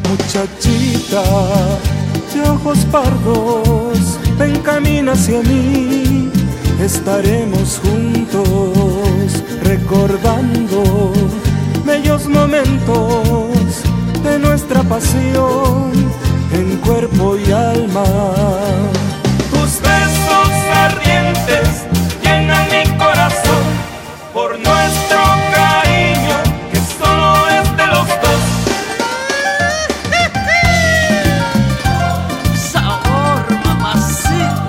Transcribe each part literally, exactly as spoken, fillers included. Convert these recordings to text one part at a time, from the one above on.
Muchachita de ojos pardos, ven, camina hacia mí. Estaremos juntos recordando bellos momentos de nuestra pasión en cuerpo y alma. Tus besos ardientes llenan mi corazón por nuestro cariño que solo es de los dos. Sabor, mamacita.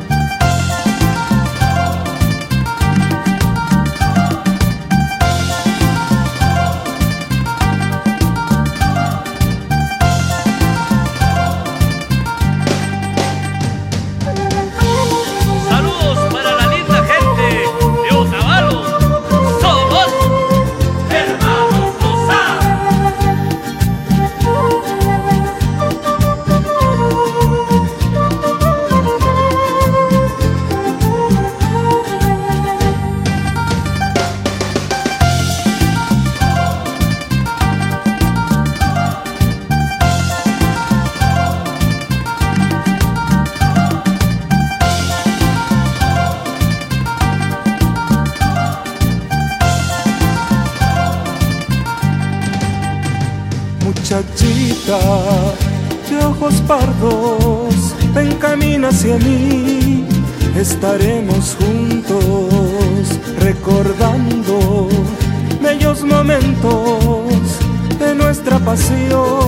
Muchachita de ojos pardos, ven, camina hacia mí. Estaremos juntos recordando bellos momentos de nuestra pasión